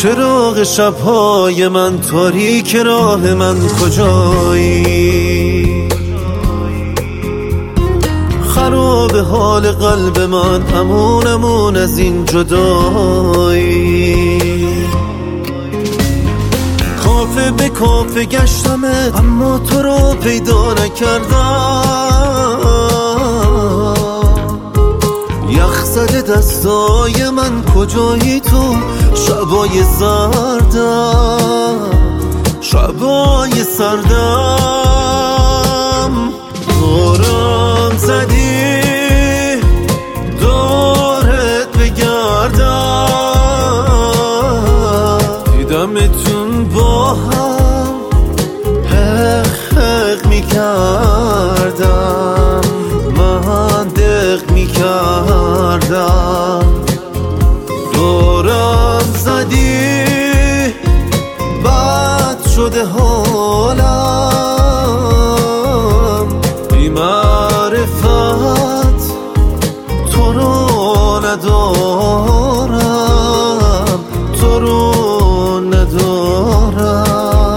چراغ شبهای من، تاریک راه من کجایی؟ خراب حال قلب من، امون از این جدایی. کافه به کافه گشتمت، اما تو رو پیدا نکردم. یخ زده دستای من، کجایی تو شبای سردم؟ شبای سردم دورم زدی، دورت بگردم. دیدمتون با هم حق میکردم، من دق میکردم. دورم زدی، بد شده حالم. بی معرفت تو رو ندارم، تو رو ندارم.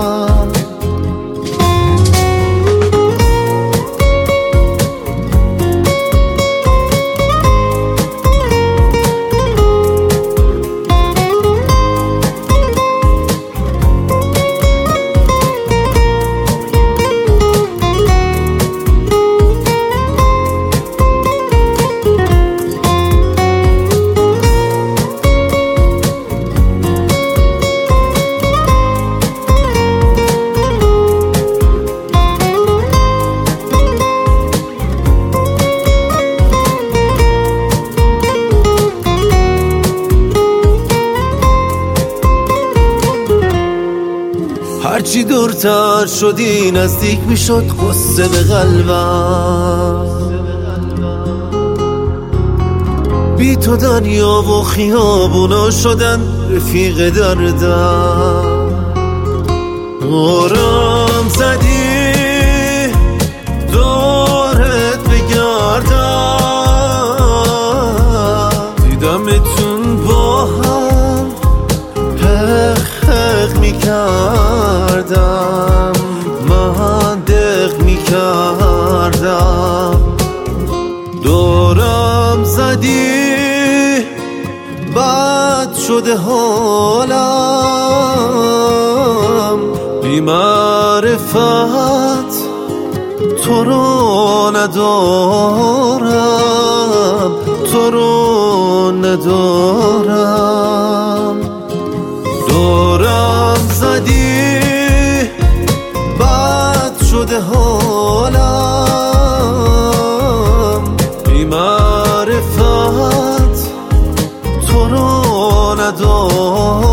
هرچی دورتر شدی نزدیک میشد غصه به قلبم. بی تو دریا و خیابونا شدن رفیق دردم. دورم زدی، دورت بگردم. دیدمتون با هم حق میکردم، من دق میکردم. دورم زدی، بد شده حالم. بی معرفت تو رو ندارم، تو رو ندارم. دورم زدی، بد شده حالم. بی معرفت تو رو ندارم.